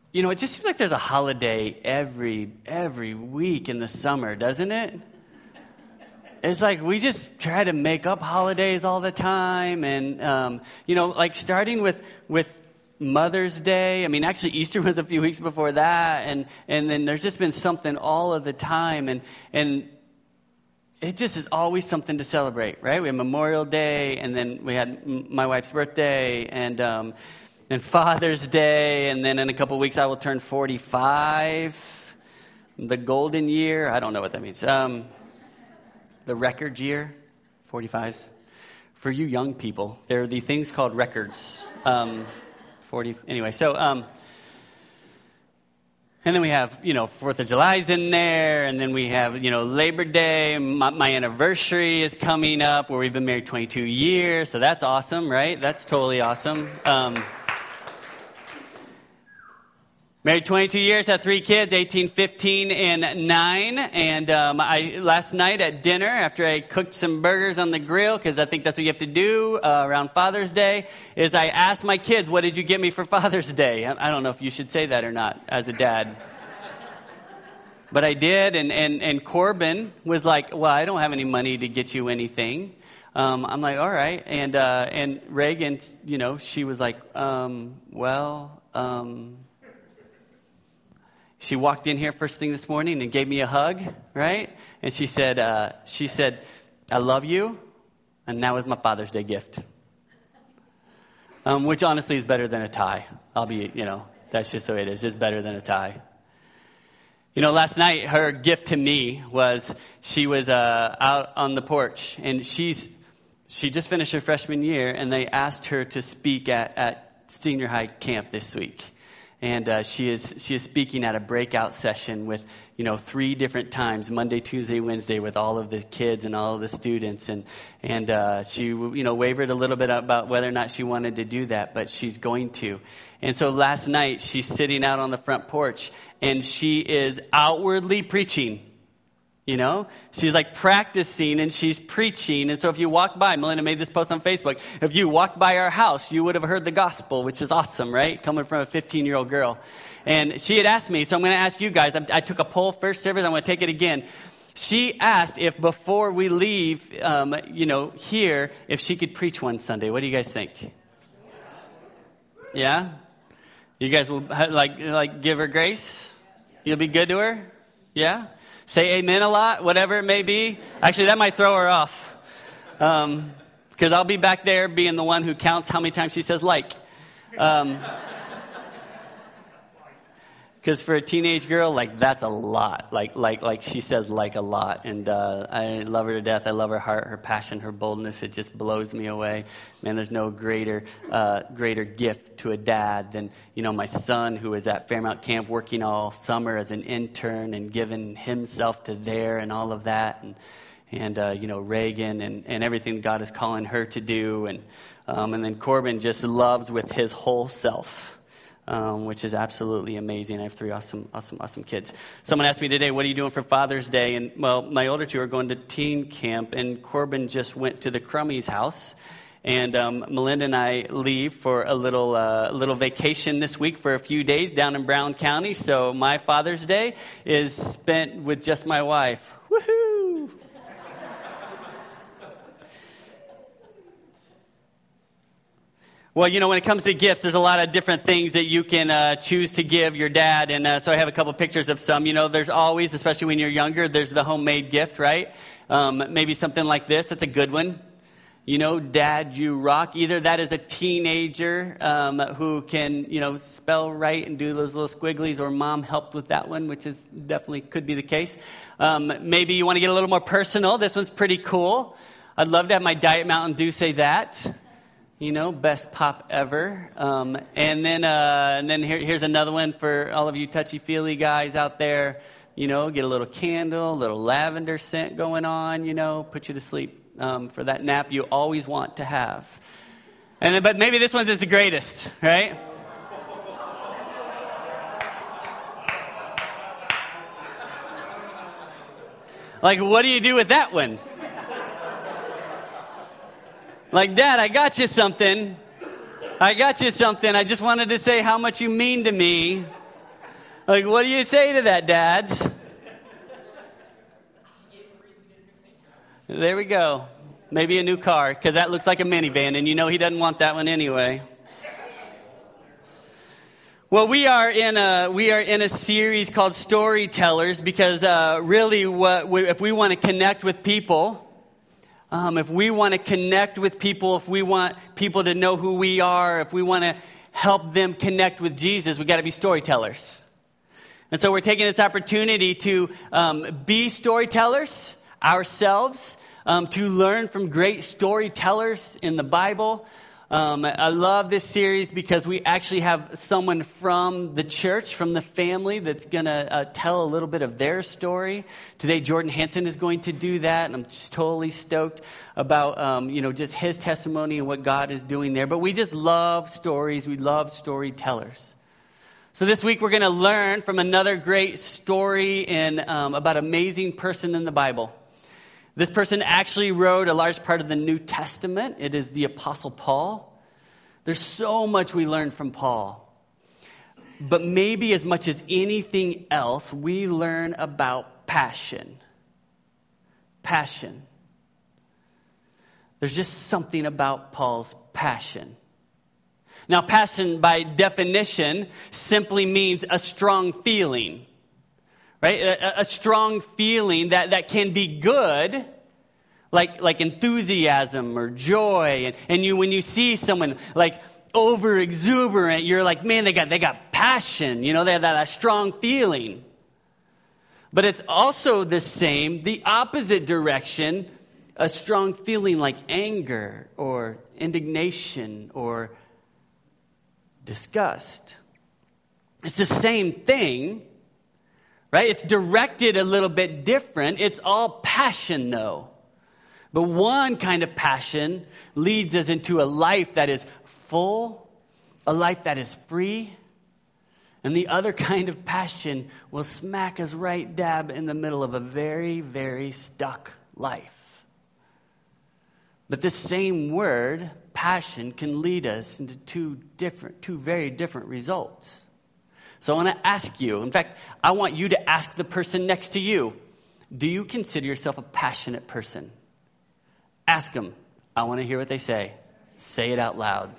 it just seems like there's a holiday every week in the summer, doesn't it? It's like we just try to make up holidays all the time. And, like starting with Mother's Day. I mean, actually, Easter was a few weeks before that. And then there's just been something all of the time. And it just is always something to celebrate, right? We have Memorial Day, and then we had my wife's birthday, and Father's Day, and then in a couple weeks I will turn 45. The golden year, I don't know what that means. The record year, 45s. For you young people, there are the things called records. 40, anyway, so... And then we have, 4th of July's in there, and then we have, Labor Day. My anniversary is coming up, where we've been married 22 years, so that's awesome, right? That's totally awesome. Married 22 years, have 3 kids, 18, 15, and 9. And last night at dinner, after I cooked some burgers on the grill, because I think that's what you have to do around Father's Day, is I asked my kids, what did you get me for Father's Day? I don't know if you should say that or not as a dad. But I did, and Corbin was like, well, I don't have any money to get you anything. I'm like, all right. And Reagan, she was like, she walked in here first thing this morning and gave me a hug, right? And she said, I love you, and that was my Father's Day gift. Which honestly is better than a tie. That's just the way it is. Just better than a tie. Last night, her gift to me was she was out on the porch, and she just finished her freshman year, and they asked her to speak at senior high camp this week. And she is speaking at a breakout session with, 3 different times, Monday, Tuesday, Wednesday, with all of the kids and all of the students. And she, wavered a little bit about whether or not she wanted to do that, but she's going to. And so last night, she's sitting out on the front porch, and she is outwardly preaching. She's like practicing and she's preaching. And so if you walk by, Melinda made this post on Facebook. If you walked by our house, you would have heard the gospel, which is awesome, right? Coming from a 15-year-old girl. And she had asked me, so I'm going to ask you guys. I took a poll first service. I'm going to take it again. She asked if before we leave, here, if she could preach one Sunday. What do you guys think? Yeah? You guys will like give her grace? You'll be good to her? Yeah? Say amen a lot, whatever it may be. Actually, that might throw her off. Because I'll be back there being the one who counts how many times she says like. Because for a teenage girl, that's a lot. Like she says like a lot. And I love her to death. I love her heart, her passion, her boldness. It just blows me away. Man, there's no greater gift to a dad than, my son who is at Fairmount Camp working all summer as an intern and giving himself to there and all of that. And Reagan and everything God is calling her to do. And then Corbin just loves with his whole self. Which is absolutely amazing. I have 3 awesome kids. Someone asked me today, what are you doing for Father's Day? And, my older 2 are going to teen camp, and Corbin just went to the Crummies house. And Melinda and I leave for a little vacation this week for a few days down in Brown County. So my Father's Day is spent with just my wife. Woohoo! Well, when it comes to gifts, there's a lot of different things that you can choose to give your dad. And so I have a couple pictures of some. There's always, especially when you're younger, there's the homemade gift, right? Maybe something like this. It's a good one. Dad, you rock. Either that is a teenager who can, spell right and do those little squigglies, or mom helped with that one, which is definitely could be the case. Maybe you want to get a little more personal. This one's pretty cool. I'd love to have my Diet Mountain Dew say that. Best pop ever. And then here's another one for all of you touchy-feely guys out there. Get a little candle, a little lavender scent going on, put you to sleep for that nap you always want to have. But maybe this one is the greatest, right? What do you do with that one? Dad, I got you something. I just wanted to say how much you mean to me. Like, what do you say to that, dads? There we go. Maybe a new car, because that looks like a minivan, and you know he doesn't want that one anyway. Well, we are in a series called Storytellers, because really, if we want to connect with people, if we want people to know who we are, if we want to help them connect with Jesus, we got to be storytellers. And so we're taking this opportunity to be storytellers ourselves, to learn from great storytellers in the Bible. I love this series because we actually have someone from the church, from the family, that's going to tell a little bit of their story. Today, Jordan Hansen is going to do that, and I'm just totally stoked about, just his testimony and what God is doing there. But we just love stories. We love storytellers. So this week, we're going to learn from another great story about an amazing person in the Bible. This person actually wrote a large part of the New Testament. It is the Apostle Paul. There's so much we learn from Paul. But maybe as much as anything else, we learn about passion. Passion. There's just something about Paul's passion. Now, passion, by definition, simply means a strong feeling. Right? A strong feeling that can be good, like enthusiasm or joy. And when you see someone like over exuberant, you're like, man, they got passion. They have that strong feeling. But it's also the opposite direction, a strong feeling like anger or indignation or disgust. It's the same thing. Right? It's directed a little bit different. It's all passion, though. But one kind of passion leads us into a life that is full, a life that is free. And the other kind of passion will smack us right dab in the middle of a very, very stuck life. But this same word, passion, can lead us into two very different results. So I want to ask you, in fact, I want you to ask the person next to you, do you consider yourself a passionate person? Ask them. I want to hear what they say. Say it out loud.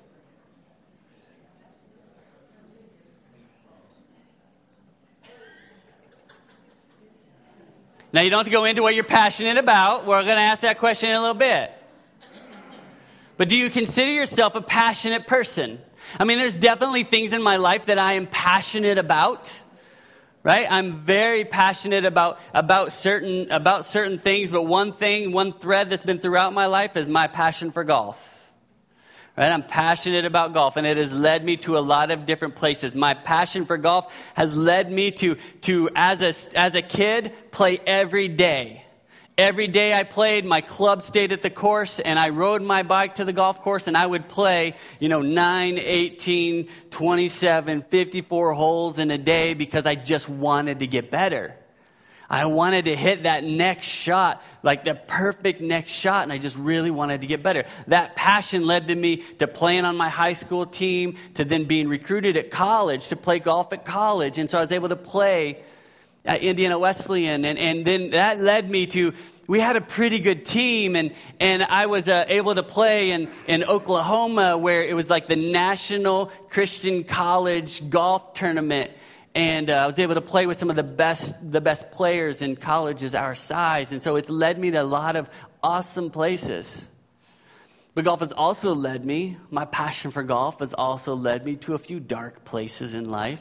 Now, you don't have to go into what you're passionate about. We're going to ask that question in a little bit. But do you consider yourself a passionate person? I mean, there's definitely things in my life that I am passionate about, right? I'm very passionate about certain things, but one thread that's been throughout my life is my passion for golf, right? I'm passionate about golf, and it has led me to a lot of different places. My passion for golf has led me to as a kid, play every day. Every day I played, my club stayed at the course, and I rode my bike to the golf course, and I would play, 9, 18, 27, 54 holes in a day because I just wanted to get better. I wanted to hit that next shot, like the perfect next shot, and I just really wanted to get better. That passion led to me to playing on my high school team, to then being recruited at college, to play golf at college, and so I was able to play at Indiana Wesleyan, and then that led me to, we had a pretty good team, and I was able to play in Oklahoma, where it was like the National Christian College Golf Tournament, and I was able to play with some of the best players in colleges our size, and so it's led me to a lot of awesome places. But golf has also led me, my passion for golf has also led me to a few dark places in life.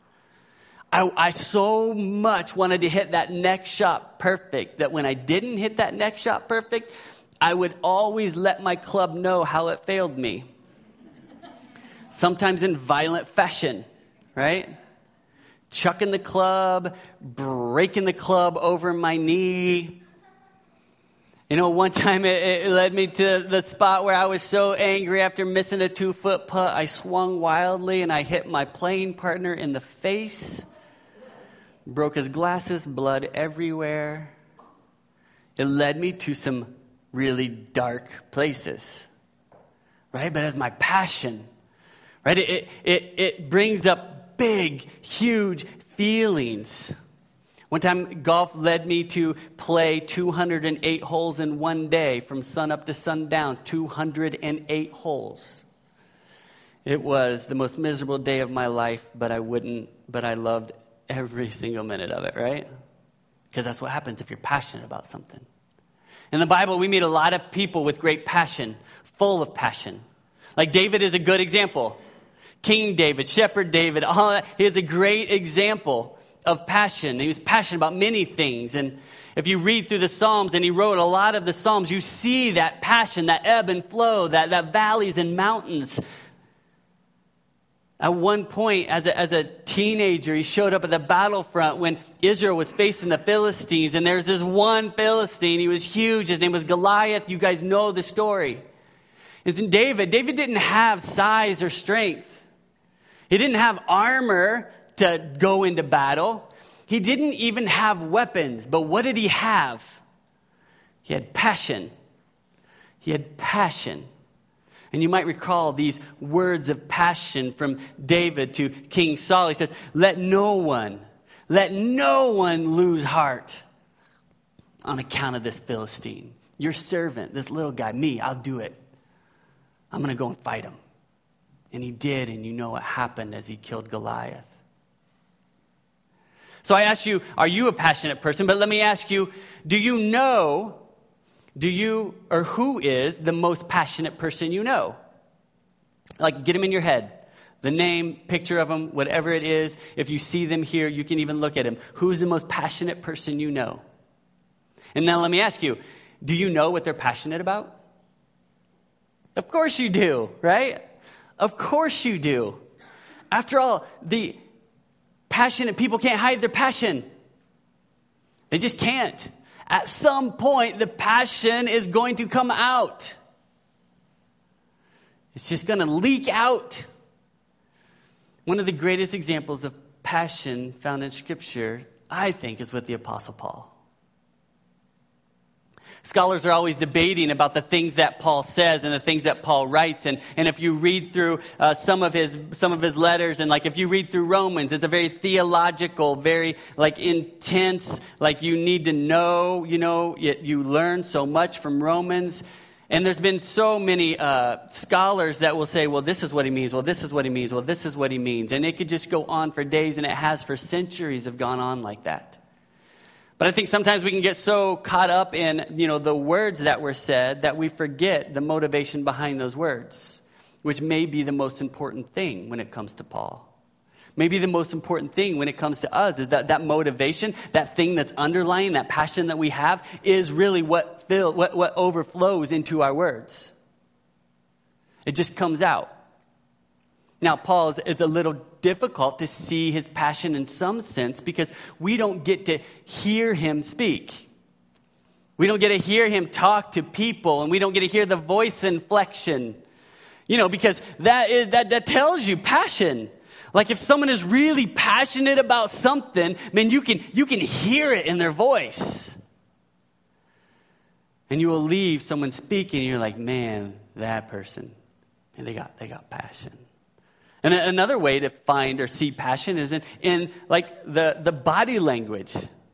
I so much wanted to hit that next shot perfect that when I didn't hit that next shot perfect, I would always let my club know how it failed me. Sometimes in violent fashion, right? Chucking the club, breaking the club over my knee. One time it led me to the spot where I was so angry after missing a 2-foot putt, I swung wildly and I hit my playing partner in the face. Broke his glasses, blood everywhere. It led me to some really dark places, right? But as my passion, right? It brings up big, huge feelings. One time, golf led me to play 208 holes in one day, from sun up to sundown, 208 holes. It was the most miserable day of my life, but I loved every single minute of it, right? Because that's what happens if you're passionate about something. In the Bible, we meet a lot of people with great passion, full of passion. Like David is a good example. King David, Shepherd David, all that. He is a great example of passion. He was passionate about many things. And if you read through the Psalms, and he wrote a lot of the Psalms, you see that passion, that ebb and flow, that valleys and mountains. At one point, as a teenager, he showed up at the battlefront when Israel was facing the Philistines. And there's this one Philistine. He was huge. His name was Goliath. You guys know the story. Isn't David? David didn't have size or strength. He didn't have armor to go into battle. He didn't even have weapons. But what did he have? He had passion. He had passion. And you might recall these words of passion from David to King Saul. He says, let no one lose heart on account of this Philistine. Your servant, this little guy, me, I'll do it. I'm going to go and fight him. And he did, and you know what happened as he killed Goliath. So I ask you, are you a passionate person? But let me ask you, who is the most passionate person you know? Like, get them in your head. The name, picture of them, whatever it is. If you see them here, you can even look at them. Who's the most passionate person you know? And now let me ask you, do you know what they're passionate about? Of course you do, right? Of course you do. After all, the passionate people can't hide their passion. They just can't. At some point, the passion is going to come out. It's just going to leak out. One of the greatest examples of passion found in Scripture, I think, is with the Apostle Paul. Scholars are always debating about the things that Paul says and the things that Paul writes. And if you read through some of his letters, and like if you read through Romans, it's a very theological, very like intense, like you need to know, you learn so much from Romans. And there's been so many scholars that will say, well, this is what he means. Well, this is what he means. Well, this is what he means. And it could just go on for days, and it has for centuries have gone on like that. But I think sometimes we can get so caught up in, the words that were said that we forget the motivation behind those words, which may be the most important thing when it comes to Paul. Maybe the most important thing when it comes to us is that motivation, that thing that's underlying, that passion that we have, is really what overflows into our words. It just comes out. Now, Paul is a little difficult to see his passion in some sense because we don't get to hear him speak. We don't get to hear him talk to people, and we don't get to hear the voice inflection. Because that tells you passion. Like if someone is really passionate about something, man, you can hear it in their voice. And you will leave someone speaking, and you're like, man, that person, and they got passion. And another way to find or see passion is in like the body language.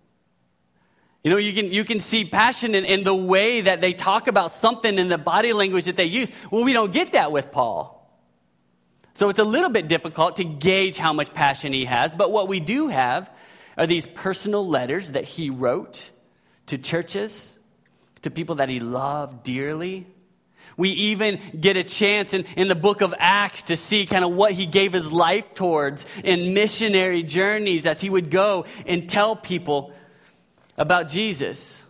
You can see passion in the way that they talk about something in the body language that they use. Well, we don't get that with Paul. So it's a little bit difficult to gauge how much passion he has. But what we do have are these personal letters that he wrote to churches, to people that he loved dearly. We even get a chance in the book of Acts to see kind of what he gave his life towards in missionary journeys as he would go and tell people about Jesus.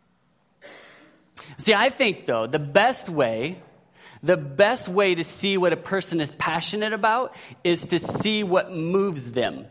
See, I think, though, the best way to see what a person is passionate about is to see what moves them.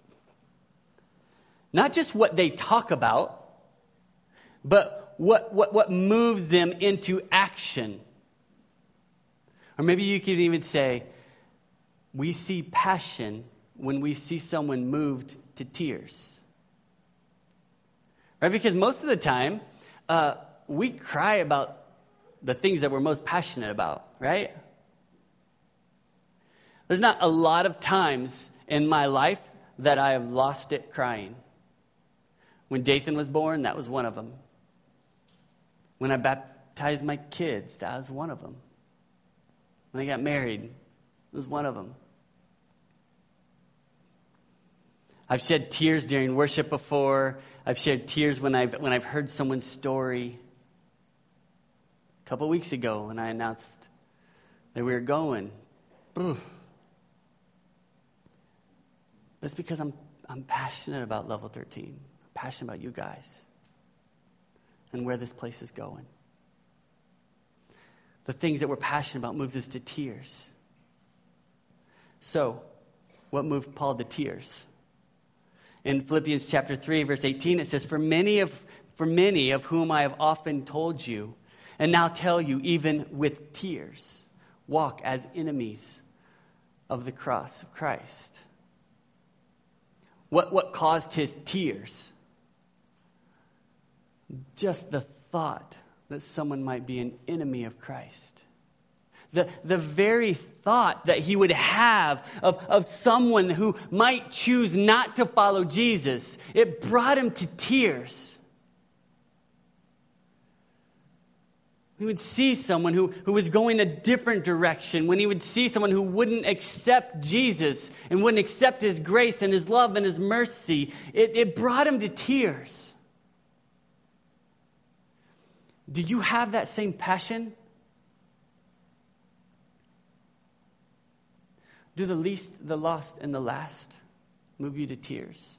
Not just what they talk about, but what moves them into action. Or maybe you could even say, we see passion when we see someone moved to tears. Right? Because most of the time, we cry about the things that we're most passionate about, right? There's not a lot of times in my life that I have lost it crying. When Dathan was born, that was one of them. When I baptized my kids, that was one of them. When I got married, it was one of them. I've shed tears during worship before. I've shed tears when I've heard someone's story. A couple weeks ago when I announced that we were going. That's because I'm passionate about Level 13. I'm passionate about you guys and where this place is going. The things that we're passionate about moves us to tears. So, what moved Paul to tears? In Philippians chapter 3, verse 18, it says, For many of whom I have often told you, and now tell you, even with tears, walk as enemies of the cross of Christ. What caused his tears? Just the thought that someone might be an enemy of Christ. The very thought that he would have of someone who might choose not to follow Jesus, it brought him to tears. He would see someone who was going a different direction, when he would see someone who wouldn't accept Jesus and wouldn't accept his grace and his love and his mercy, it brought him to tears. Do you have that same passion? Do the least, the lost, and the last move you to tears?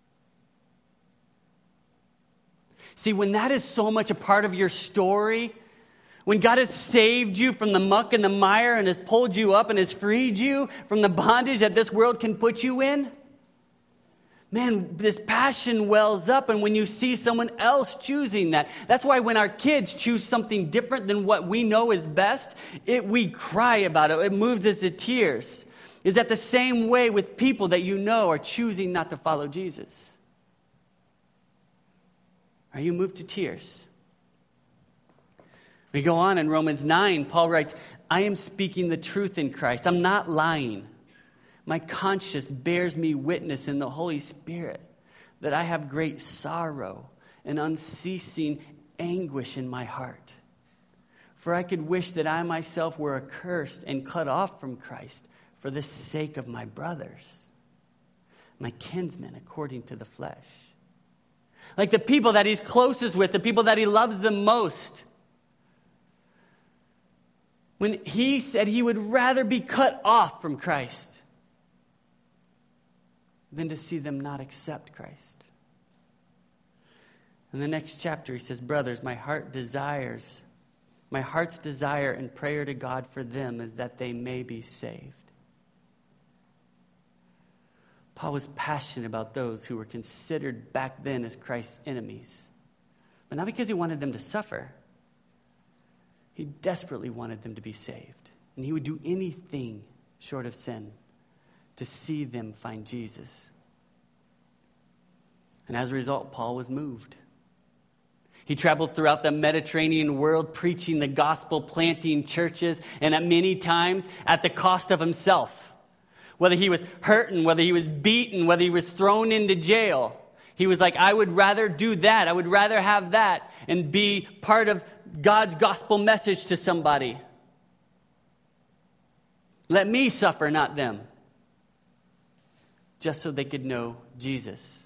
See, when that is so much a part of your story, when God has saved you from the muck and the mire and has pulled you up and has freed you from the bondage that this world can put you in, man, this passion wells up. And when you see someone else choosing that, that's why when our kids choose something different than what we know is best, we cry about it. It moves us to tears. Is that the same way with people that you know are choosing not to follow Jesus? Are you moved to tears? We go on in Romans 9, Paul writes, I am speaking the truth in Christ. I'm not lying. My conscience bears me witness in the Holy Spirit that I have great sorrow and unceasing anguish in my heart. For I could wish that I myself were accursed and cut off from Christ for the sake of my brothers, my kinsmen according to the flesh. Like the people that he's closest with, the people that he loves the most. When he said he would rather be cut off from Christ than to see them not accept Christ. In the next chapter, he says, brothers, my heart's desire and prayer to God for them is that they may be saved. Paul was passionate about those who were considered back then as Christ's enemies. But not because he wanted them to suffer. He desperately wanted them to be saved. And he would do anything short of sin to see them find Jesus. And as a result, Paul was moved. He traveled throughout the Mediterranean world preaching the gospel, planting churches, and at many times at the cost of himself. Whether he was hurting, whether he was beaten, whether he was thrown into jail. He was like, I would rather do that. I would rather have that and be part of God's gospel message to somebody. Let me suffer, not them. Just so they could know Jesus.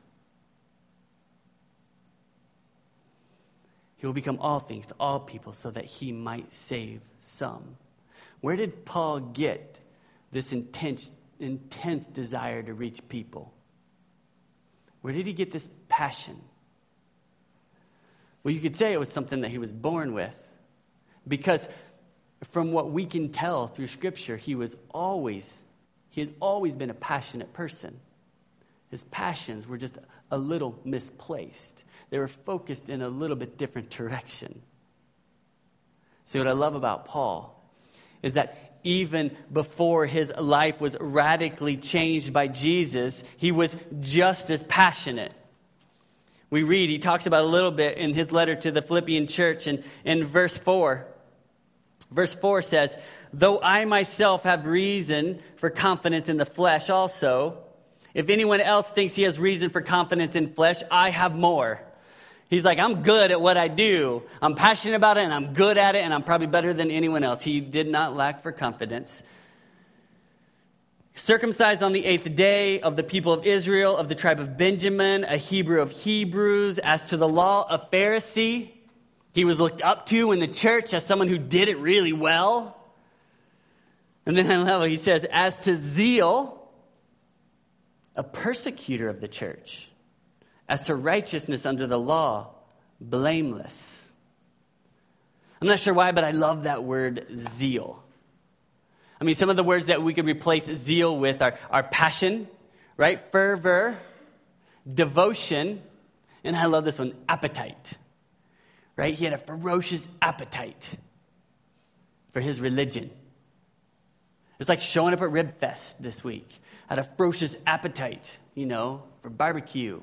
He will become all things to all people so that he might save some. Where did Paul get this intense desire to reach people? Where did he get this passion? Well, you could say it was something that he was born with. Because from what we can tell through Scripture, he had always been a passionate person. His passions were just a little misplaced. They were focused in a little bit different direction. See, what I love about Paul is that even before his life was radically changed by Jesus, he was just as passionate. We read, he talks about a little bit in his letter to the Philippian church in verse 4. Verse 4 says, though I myself have reason for confidence in the flesh also, If anyone else thinks he has reason for confidence in flesh, I have more. He's like, I'm good at what I do. I'm passionate about it, and I'm good at it, and I'm probably better than anyone else. He did not lack for confidence. Circumcised on the 8th day, of the people of Israel, of the tribe of Benjamin, a Hebrew of Hebrews, as to the law, a Pharisee. He was looked up to in the church as someone who did it really well. And then I love it. He says, as to zeal, a persecutor of the church. As to righteousness under the law, blameless. I'm not sure why, but I love that word zeal. I mean, some of the words that we could replace zeal with are passion, right? Fervor, devotion, and I love this one, appetite, right? He had a ferocious appetite for his religion. It's like showing up at Rib Fest this week. I had a ferocious appetite, for barbecue.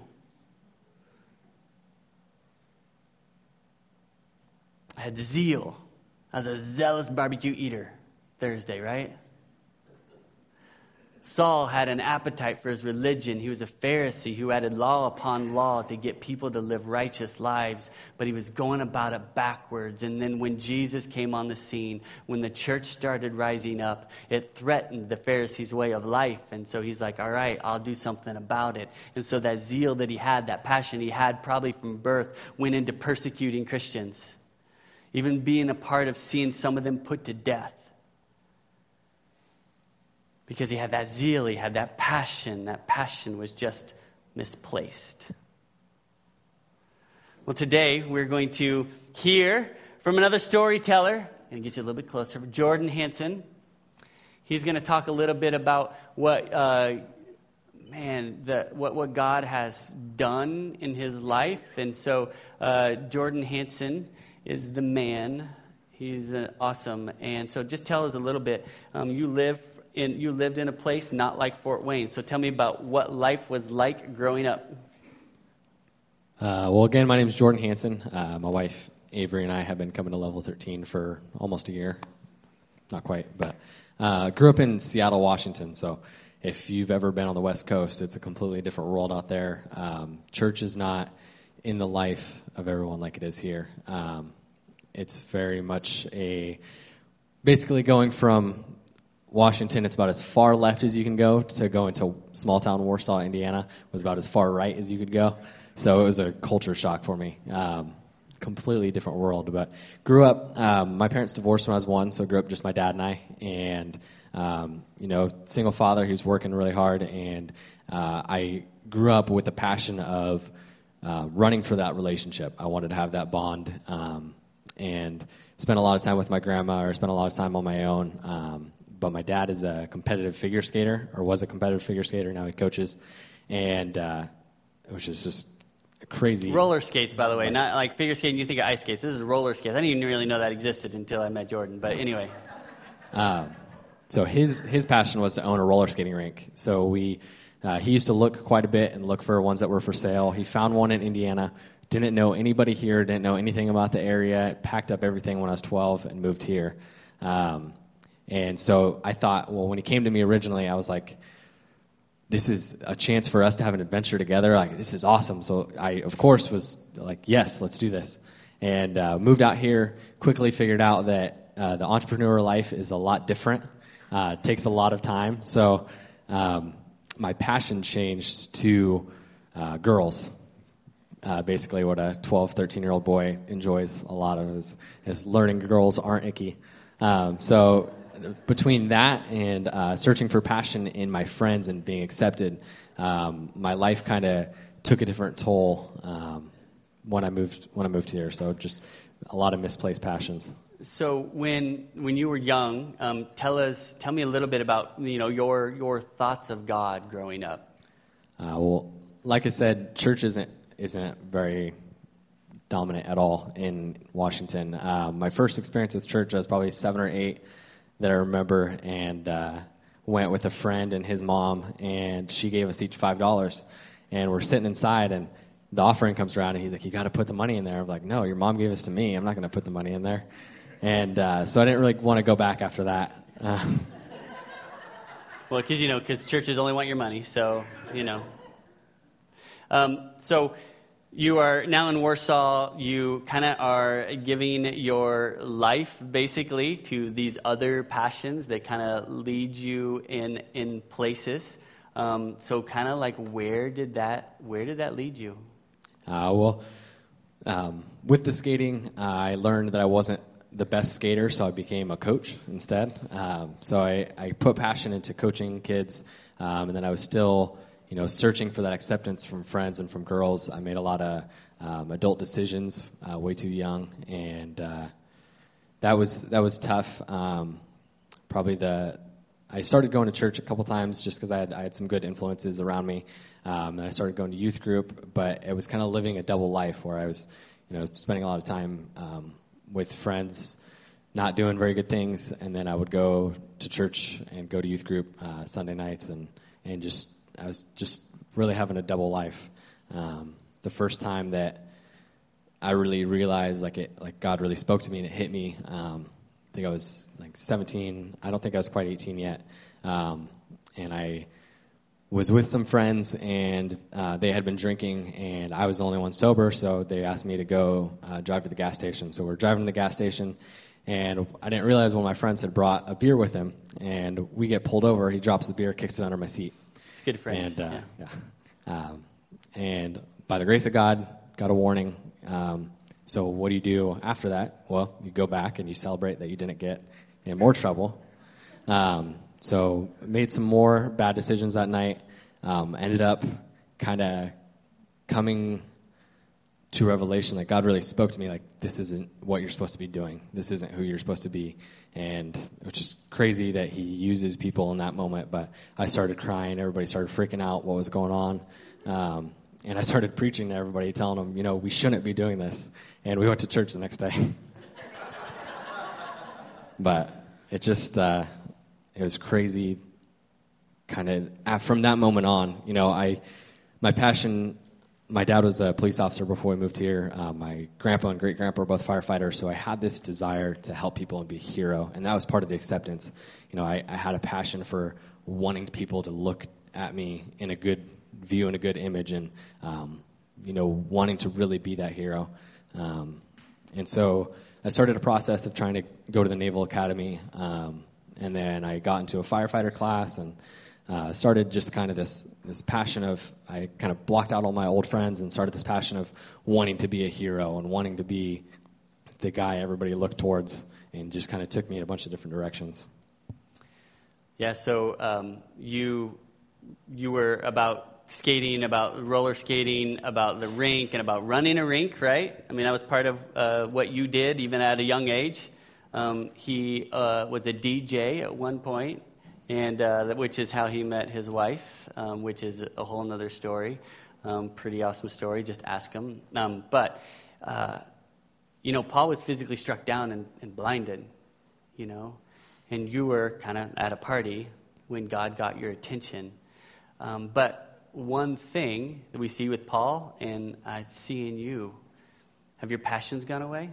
I had zeal. I was a zealous barbecue eater. Thursday, right? Saul had an appetite for his religion. He was a Pharisee who added law upon law to get people to live righteous lives, but he was going about it backwards. And then when Jesus came on the scene, when the church started rising up, it threatened the Pharisees' way of life. And so he's like, all right, I'll do something about it. And so that zeal that he had, that passion he had probably from birth, went into persecuting Christians, even being a part of seeing some of them put to death. Because he had that zeal, he had that passion. That passion was just misplaced. Well, today we're going to hear from another storyteller. I'm going to get you a little bit closer. Jordan Hanson. He's going to talk a little bit about what God has done in his life. And so Jordan Hanson is the man. He's awesome. And so just tell us a little bit. You lived in a place not like Fort Wayne. So tell me about what life was like growing up. Well, again, my name is Jordan Hanson. My wife, Avery, and I have been coming to Level 13 for almost a year. Not quite, but grew up in Seattle, Washington. So if you've ever been on the West Coast, it's a completely different world out there. Church is not in the life of everyone like it is here. It's very much basically going from Washington, it's about as far left as you can go. To go into small town Warsaw, Indiana, was about as far right as you could go. So it was a culture shock for me. Completely different world. But grew up, my parents divorced when I was 1, so I grew up just my dad and I. And, single father, he was working really hard. And I grew up with a passion of running for that relationship. I wanted to have that bond and spent a lot of time with my grandma, or spent a lot of time on my own. But my dad is a competitive figure skater, or was a competitive figure skater. Now he coaches, and which is just crazy. Roller skates, by the way, not like figure skating. You think of ice skates. This is roller skates. I didn't even really know that existed until I met Jordan. But anyway, so his passion was to own a roller skating rink. So he used to look quite a bit and look for ones that were for sale. He found one in Indiana. Didn't know anybody here. Didn't know anything about the area. Packed up everything when I was 12 and moved here. And so I thought, well, when he came to me originally, I was like, this is a chance for us to have an adventure together. Like, this is awesome. So I, of course, was like, yes, let's do this. And moved out here, quickly figured out that the entrepreneur life is a lot different. It takes a lot of time. So my passion changed to girls. Basically what a 12, 13-year-old boy enjoys a lot of is learning girls aren't icky. So between that and searching for passion in my friends and being accepted, my life kind of took a different toll when I moved here. So just a lot of misplaced passions. So when you were young, tell me a little bit about your thoughts of God growing up. Well, like I said, church isn't very dominant at all in Washington. My first experience with church, I was probably 7 or 8 that I remember, and went with a friend and his mom, and she gave us each $5. And we're sitting inside, and the offering comes around, and he's like, you got to put the money in there. I'm like, no, your mom gave this to me. I'm not going to put the money in there. And so I didn't really want to go back after that. Well, because churches only want your money, so you know. So you are now in Warsaw. You kind of are giving your life basically to these other passions that kind of lead you in places. So kind of like where did that lead you? With the skating, I learned that I wasn't the best skater, so I became a coach instead. So I put passion into coaching kids, and then I was still, searching for that acceptance from friends and from girls. I made a lot of adult decisions way too young, and that was tough. I started going to church a couple times just because I had some good influences around me, and I started going to youth group. But it was kind of living a double life where I was, spending a lot of time with friends, not doing very good things, and then I would go to church and go to youth group Sunday nights, and I was just really having a double life. The first time that I really realized like God really spoke to me and it hit me, I think I was like 17. I don't think I was quite 18 yet, and I was with some friends, and they had been drinking, and I was the only one sober, so they asked me to go drive to the gas station. So we're driving to the gas station, and I didn't realize one of my friends had brought a beer with him, and we get pulled over. He drops the beer, kicks it under my seat. It's a good friend. And, and by the grace of God, got a warning. So what do you do after that? Well, you go back and you celebrate that you didn't get in more trouble. So made some more bad decisions that night. Ended up kind of coming to revelation that God really spoke to me like, this isn't what you're supposed to be doing. This isn't who you're supposed to be. And which is crazy that he uses people in that moment. But I started crying. Everybody started freaking out what was going on. And I started preaching to everybody, telling them, we shouldn't be doing this. And we went to church the next day. But it just... it was crazy, kind of, from that moment on, my passion, my dad was a police officer before we moved here. My grandpa and great-grandpa were both firefighters, so I had this desire to help people and be a hero, and that was part of the acceptance. I had a passion for wanting people to look at me in a good view and a good image, and, wanting to really be that hero. And so I started a process of trying to go to the Naval Academy, and then I got into a firefighter class and started just kind of this passion of, I kind of blocked out all my old friends and started this passion of wanting to be a hero and wanting to be the guy everybody looked towards, and just kind of took me in a bunch of different directions. Yeah, so you were about skating, about roller skating, about the rink, and about running a rink, right? I mean, that was part of what you did even at a young age. He was a DJ at one point, and which is how he met his wife, which is a whole other story. Pretty awesome story. Just ask him. But Paul was physically struck down and blinded, and you were kind of at a party when God got your attention. But one thing that we see with Paul, and I see in you, have your passions gone away?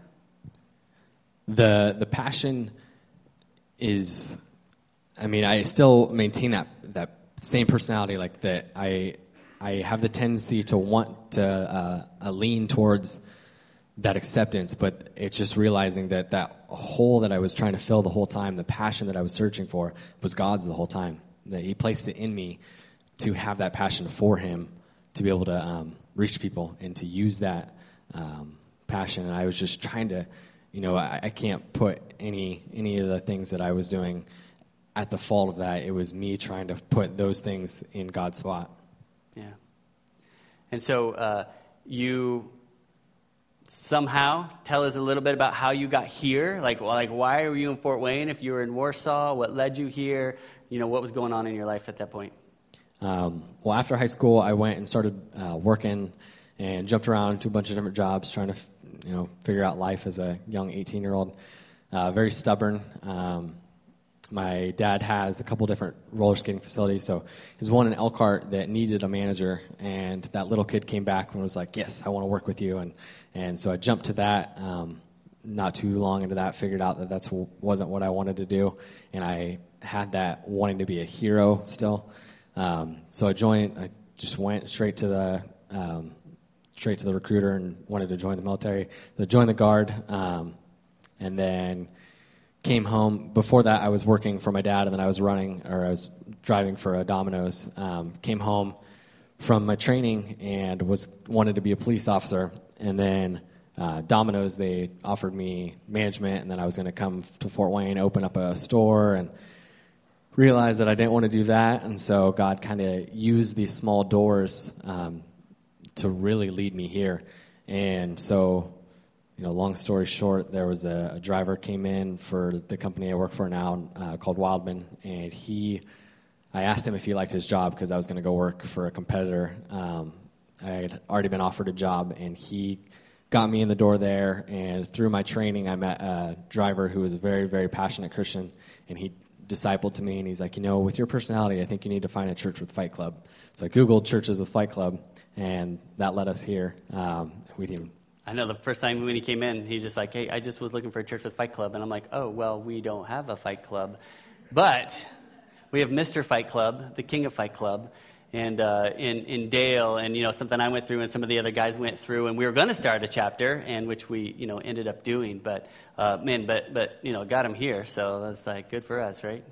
The passion is, I still maintain that same personality, like that I have the tendency to want to lean towards that acceptance, but it's just realizing that hole that I was trying to fill the whole time, the passion that I was searching for, was God's the whole time. That he placed it in me to have that passion for him, to be able to reach people and to use that passion. And I was just trying to, I can't put any of the things that I was doing at the fault of that. It was me trying to put those things in God's spot. Yeah. And so you somehow tell us a little bit about how you got here. Like why were you in Fort Wayne if you were in Warsaw? What led you here? What was going on in your life at that point? Well, after high school, I went and started working and jumped around to a bunch of different jobs, trying to figure out life as a young 18-year-old. Very stubborn. My dad has a couple different roller skating facilities, so there's one in Elkhart that needed a manager, and that little kid came back and was like, yes, I want to work with you. And so I jumped to that. Not too long into that, figured out that wasn't what I wanted to do, and I had that wanting to be a hero still. So I just went straight to the recruiter and wanted to join the military. So joined the Guard, and then came home. Before that, I was working for my dad, and then I was driving for a Domino's. Came home from my training and wanted to be a police officer, and then Domino's, they offered me management, and then I was going to come to Fort Wayne, open up a store, and realized that I didn't want to do that, and so God kind of used these small doors to really lead me here. And so, long story short, there was a driver came in for the company I work for now called Wildman, and I asked him if he liked his job because I was going to go work for a competitor. I had already been offered a job, and he got me in the door there, and through my training, I met a driver who was a very, very passionate Christian, and he discipled to me, and he's like, with your personality, I think you need to find a church with Fight Club. So I Googled churches with Fight Club, and that led us here. I know the first time when he came in, he's just like, hey, I just was looking for a church with Fight Club, and I'm like, oh, well, we don't have a Fight Club, but we have Mr. Fight Club, the king of Fight Club, and in Dale, and something I went through and some of the other guys went through, and we were going to start a chapter, and which we ended up doing, but got him here, so that's like good for us, right?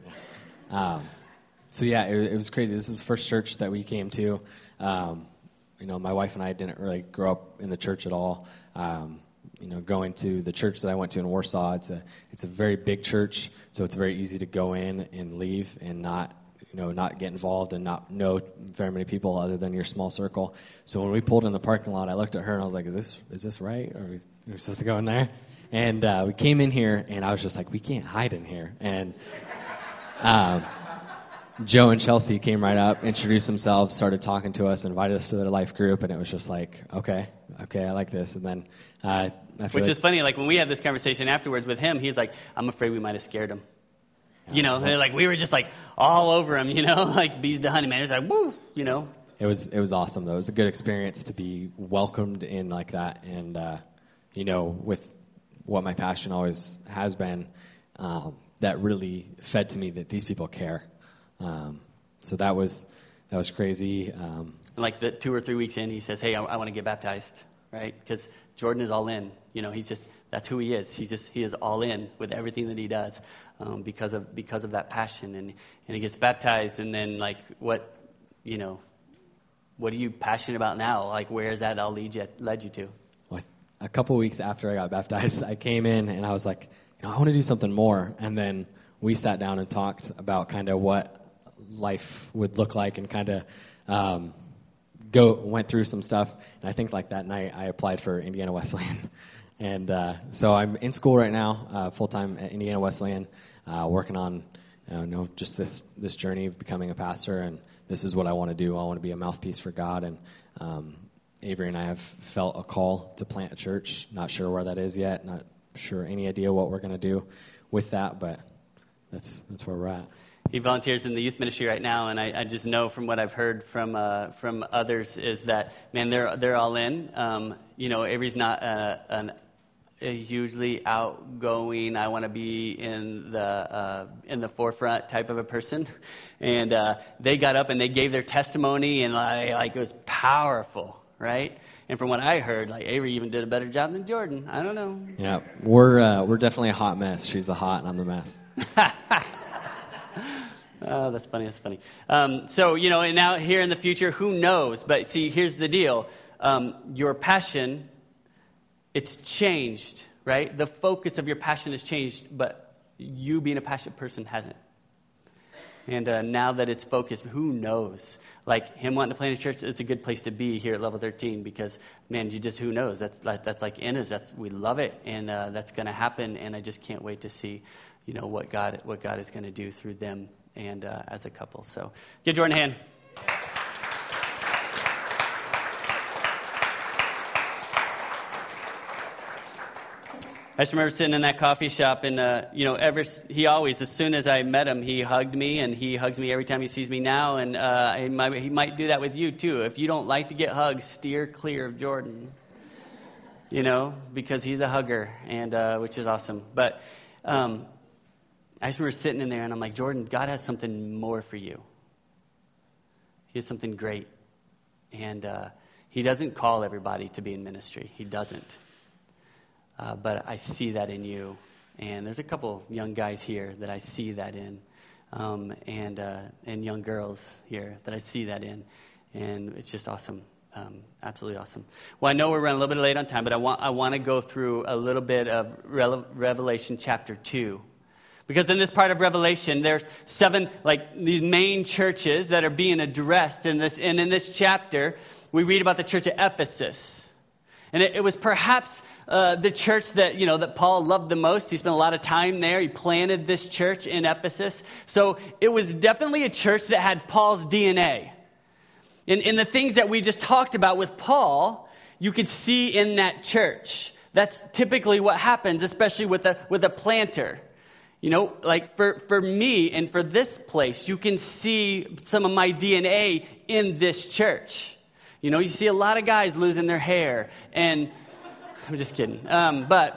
So yeah, it was crazy. This is the first church that we came to. My wife and I didn't really grow up in the church at all. Going to the church that I went to in Warsaw, it's a very big church, so it's very easy to go in and leave and not get involved and not know very many people other than your small circle. So when we pulled in the parking lot, I looked at her and I was like, is this right? Are we supposed to go in there? And we came in here, and I was just like, we can't hide in here. And Joe and Chelsea came right up, introduced themselves, started talking to us, invited us to their life group, and it was just like, okay, I like this. And then which is funny, like when we had this conversation afterwards with him, he's like, I'm afraid we might have scared him. Like we were just like all over him, like bees to honey, man. It's like, woo, It was awesome, though. It was a good experience to be welcomed in like that. And, with what my passion always has been, that really fed to me that these people care. So that was crazy. Like the 2 or 3 weeks in, he says, hey, I want to get baptized, right? Because Jordan is all in. That's who he is. He is all in with everything that he does because of that passion. And he gets baptized, and then like what are you passionate about now? Like where is that all led you to? Well, a couple weeks after I got baptized, I came in and I was like, I want to do something more. And then we sat down and talked about kind of what life would look like, and kind of went through some stuff. And I think like that night I applied for Indiana Wesleyan. And so I'm in school right now, full-time at Indiana Wesleyan, working on just this journey of becoming a pastor, and this is what I want to do. I want to be a mouthpiece for God, and Avery and I have felt a call to plant a church. Not sure where that is yet, not sure any idea what we're going to do with that, but that's where we're at. He volunteers in the youth ministry right now, and I just know from what I've heard from others is that, man, they're all in. Avery's not a hugely outgoing, I want to be in the forefront type of a person, and they got up and they gave their testimony, and it was powerful, right? And from what I heard, Avery even did a better job than Jordan. I don't know. Yeah, we're definitely a hot mess. She's the hot, and I'm the mess. Oh, that's funny. So, and now here in the future, who knows? But see, here's the deal. Your passion, it's changed, right? The focus of your passion has changed, but you being a passionate person hasn't. And now that it's focused, who knows? Like him wanting to plant a church, it's a good place to be here at Level 13 because, man, who knows? That's like in us. We love it, and that's going to happen. And I just can't wait to see, what God is going to do through them and as a couple. So give Jordan a hand. I just remember sitting in that coffee shop, and he always, as soon as I met him, he hugged me, and he hugs me every time he sees me now, and he might do that with you too. If you don't like to get hugged, steer clear of Jordan, because he's a hugger, and which is awesome. But I just remember sitting in there, and I'm like, Jordan, God has something more for you. He has something great. And he doesn't call everybody to be in ministry. He doesn't. But I see that in you. And there's a couple young guys here that I see that in. And young girls here that I see that in. And it's just awesome. Absolutely awesome. Well, I know we're running a little bit late on time, but I want to go through a little bit of Revelation chapter 2. Because in this part of Revelation, there's 7, these main churches that are being addressed in this. And in this chapter, we read about the church of Ephesus. And it was perhaps the church that, that Paul loved the most. He spent a lot of time there. He planted this church in Ephesus. So it was definitely a church that had Paul's DNA. In the things that we just talked about with Paul, you could see in that church. That's typically what happens, especially with a planter. For me and for this place, you can see some of my DNA in this church. You see a lot of guys losing their hair, and I'm just kidding. But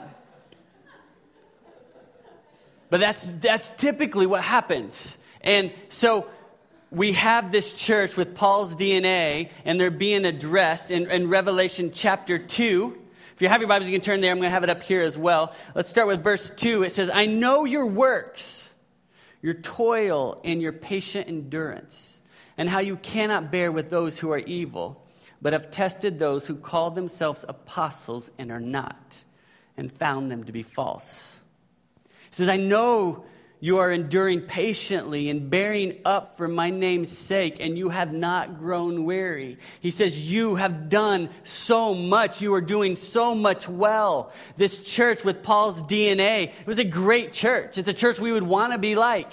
that's typically what happens. And so we have this church with Paul's DNA, and they're being addressed in Revelation chapter 2. If you have your Bibles, you can turn there. I'm going to have it up here as well. Let's start with verse 2. It says, I know your works, your toil, and your patient endurance, and how you cannot bear with those who are evil, but have tested those who call themselves apostles and are not, and found them to be false. It says, I know you are enduring patiently and bearing up for my name's sake, and you have not grown weary. He says, you have done so much. You are doing so much well. This church with Paul's DNA, it was a great church. It's a church we would want to be like.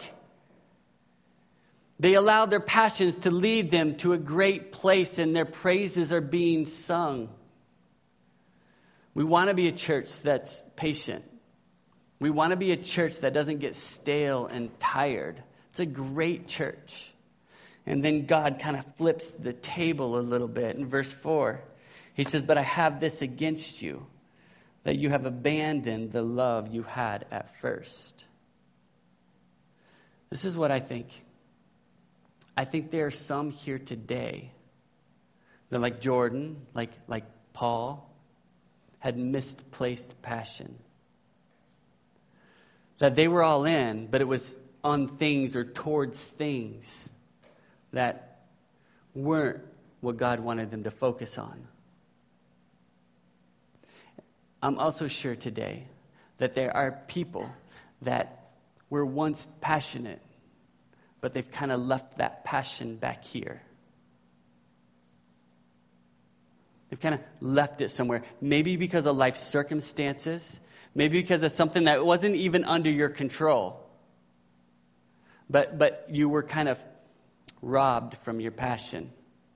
They allowed their passions to lead them to a great place, and their praises are being sung. We want to be a church that's patient. We want to be a church that doesn't get stale and tired. It's a great church. And then God kind of flips the table a little bit. In verse 4, he says, but I have this against you, that you have abandoned the love you had at first. This is what I think. I think there are some here today that, like Jordan, like Paul, had misplaced passion. That they were all in, but it was on things or towards things that weren't what God wanted them to focus on. I'm also sure today that there are people that were once passionate, but they've kind of left that passion back here. They've kind of left it somewhere, maybe because of life circumstances, maybe because of something that wasn't even under your control. But you were kind of robbed from your passion.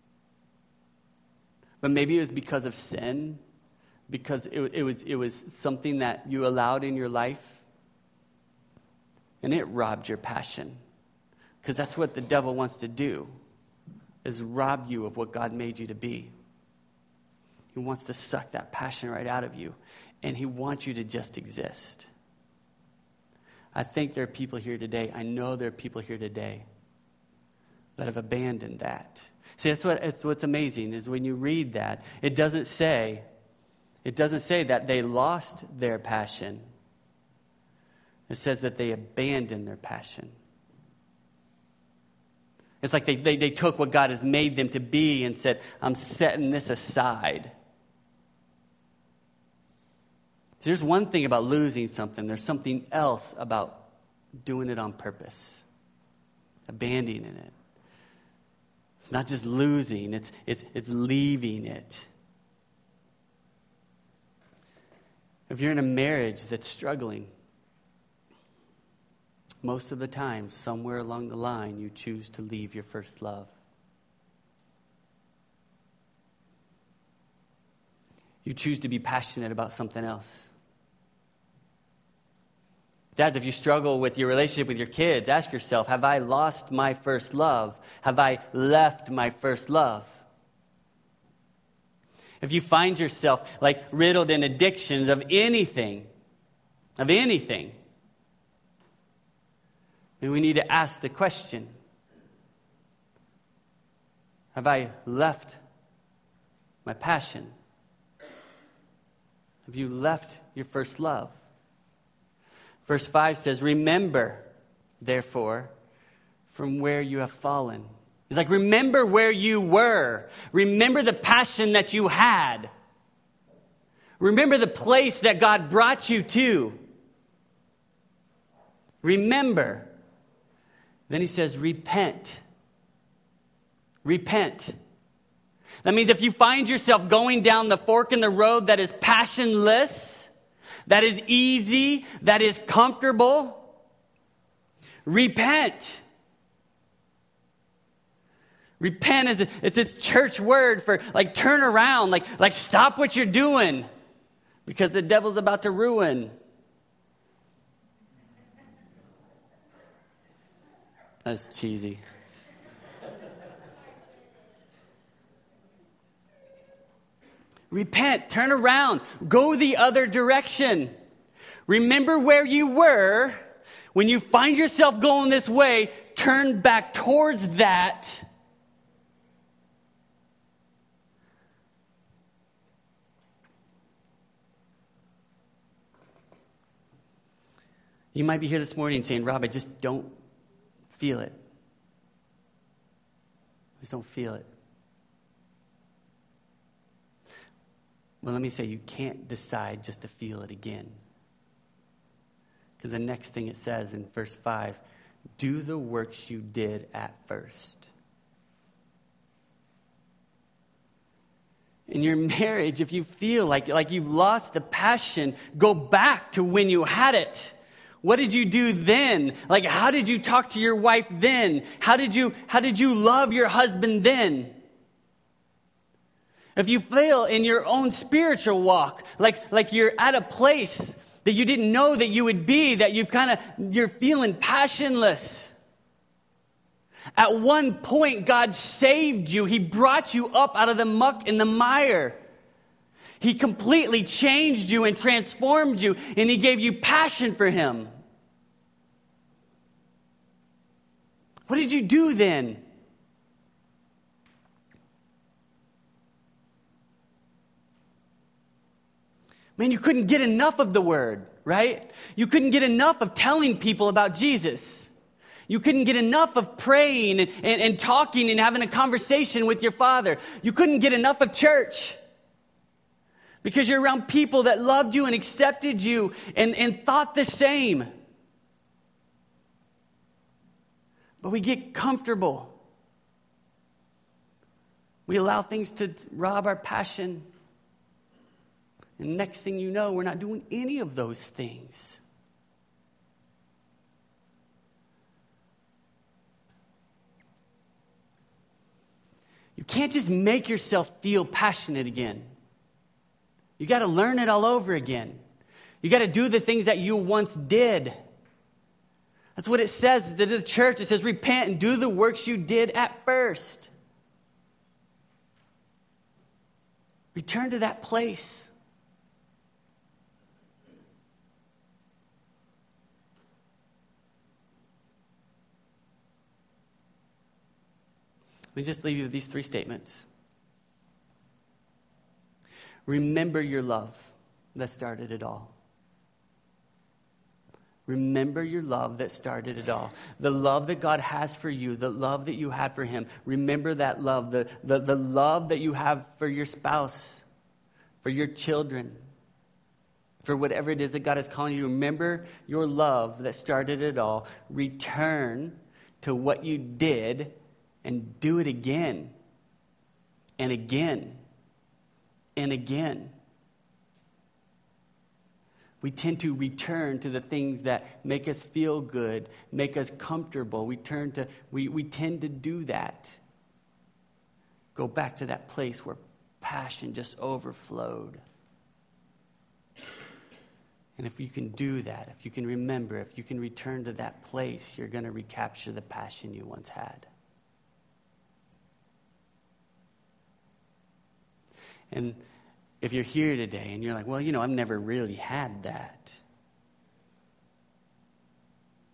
But maybe it was because of sin, because it was something that you allowed in your life, and it robbed your passion. Because that's what the devil wants to do, is rob you of what God made you to be. He wants to suck that passion right out of you. And he wants you to just exist. I think there are people here today. I know there are people here today that have abandoned that. See, it's what's amazing is when you read that, it doesn't say that they lost their passion. It says that they abandoned their passion. It's like they took what God has made them to be and said, I'm setting this aside. There's one thing about losing something. There's something else about doing it on purpose. Abandoning it. It's not just losing. It's leaving it. If you're in a marriage that's struggling, most of the time, somewhere along the line, you choose to leave your first love. You choose to be passionate about something else. Dads, if you struggle with your relationship with your kids, ask yourself, have I lost my first love? Have I left my first love? If you find yourself like riddled in addictions of anything, then we need to ask the question, have I left my passion? Have you left your first love? Verse 5 says, remember, therefore, from where you have fallen. It's like, remember where you were. Remember the passion that you had. Remember the place that God brought you to. Remember. Then he says, repent. Repent. That means if you find yourself going down the fork in the road that is passionless, that is easy, that is comfortable, repent. Repent is it's a church word for like turn around, like stop what you're doing because the devil's about to ruin. That's cheesy. Repent, turn around, go the other direction. Remember where you were. When you find yourself going this way, turn back towards that. You might be here this morning saying, Rob, I just don't feel it. I just don't feel it. Well, let me say, you can't decide just to feel it again. Because the next thing it says in verse 5, do the works you did at first. In your marriage, if you feel like you've lost the passion, go back to when you had it. What did you do then? Like, how did you talk to your wife then? How did you love your husband then? If you fail in your own spiritual walk, like you're at a place that you didn't know that you would be, that you're feeling passionless. At one point, God saved you. He brought you up out of the muck and the mire. He completely changed you and transformed you, and He gave you passion for Him. What did you do then? Man, you couldn't get enough of the Word, right? You couldn't get enough of telling people about Jesus. You couldn't get enough of praying and talking and having a conversation with your Father. You couldn't get enough of church. Because you're around people that loved you and accepted you and thought the same. But we get comfortable. We allow things to rob our passion. And next thing you know, we're not doing any of those things. You can't just make yourself feel passionate again. You got to learn it all over again. You got to do the things that you once did. That's what it says to the church. It says, repent and do the works you did at first. Return to that place. Let me just leave you with these 3 statements. Remember your love that started it all. Remember your love that started it all. The love that God has for you, the love that you had for Him. Remember that love, the love that you have for your spouse, for your children, for whatever it is that God is calling you. Remember your love that started it all. Return to what you did and do it again and again and again. We tend to return to the things that make us feel good, make us comfortable. We tend to do that. Go back to that place where passion just overflowed. And if you can do that, if you can remember, if you can return to that place, you're going to recapture the passion you once had. And if you're here today and you're like, well, I've never really had that,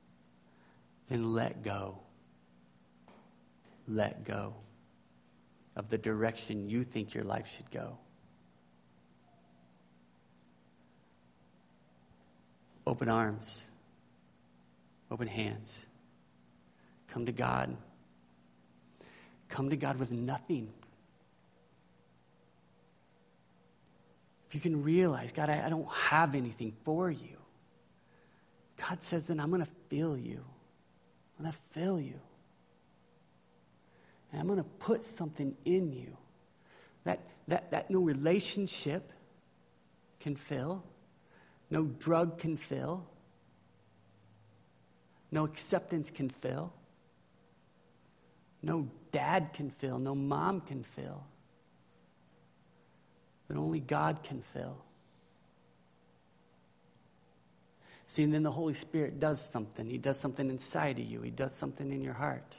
then let go. Let go. of the direction you think your life should go. Open arms, open hands. Come to God. Come to God with nothing. If you can realize, God, I don't have anything for you. God says, then I'm going to fill you. I'm going to fill you. And I'm going to put something in you that no relationship can fill, no drug can fill, no acceptance can fill, no dad can fill, no mom can fill, but only God can fill. See, and then the Holy Spirit does something. He does something inside of you. He does something in your heart.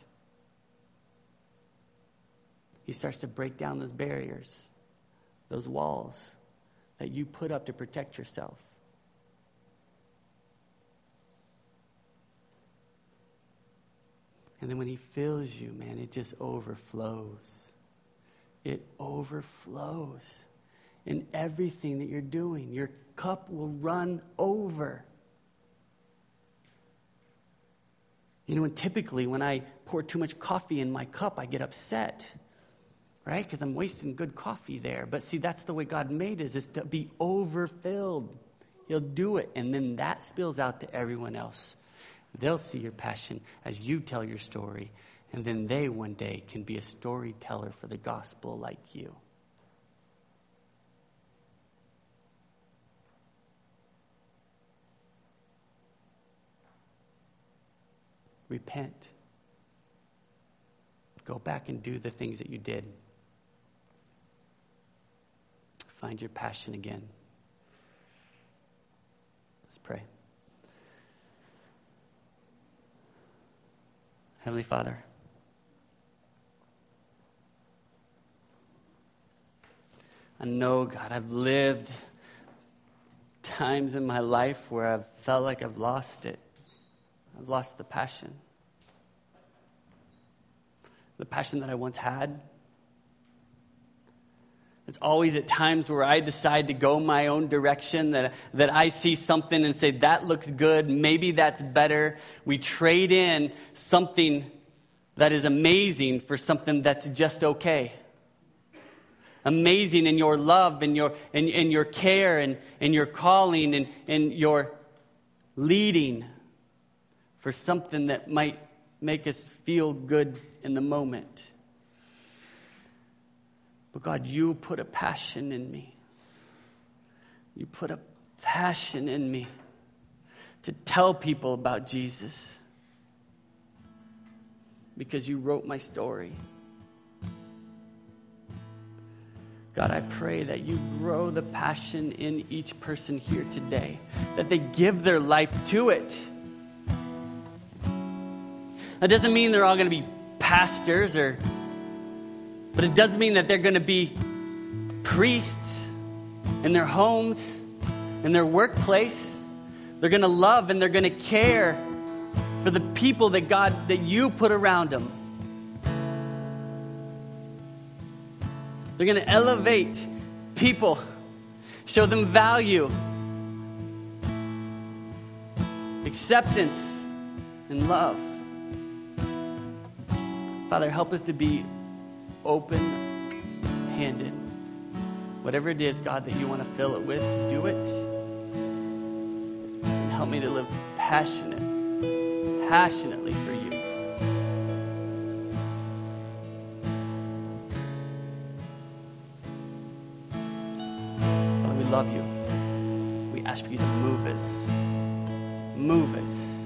He starts to break down those barriers, those walls that you put up to protect yourself. And then when he fills you, man, it just overflows. It overflows in everything that you're doing. Your cup will run over. You know, and typically when I pour too much coffee in my cup, I get upset, right? Because I'm wasting good coffee there. But see, that's the way God made us, is to be overfilled. He'll do it, and then that spills out to everyone else. They'll see your passion as you tell your story, and then they one day can be a storyteller for the gospel like you. Repent. Go back and do the things that you did. Find your passion again. Let's pray. Heavenly Father, I know, God, I've lived times in my life where I've felt like I've lost it. I've lost the passion. The passion that I once had. It's always at times where I decide to go my own direction, that I see something and say, that looks good, maybe that's better. We trade in something that is amazing for something that's just okay. Amazing in your love and your care and your calling and your leading for something that might make us feel good in the moment. But God, you put a passion in me. You put a passion in me to tell people about Jesus. Because you wrote my story. God, I pray that you grow the passion in each person here today. That they give their life to it. That doesn't mean they're all going to be pastors, but it does mean that they're going to be priests in their homes, in their workplace. They're going to love and they're going to care for the people that you put around them. They're going to elevate people, show them value, acceptance, and love. Father, help us to be open-handed. Whatever it is, God, that you want to fill it with, do it. And help me to live passionately for you. Father, we love you. We ask for you to move us. Move us.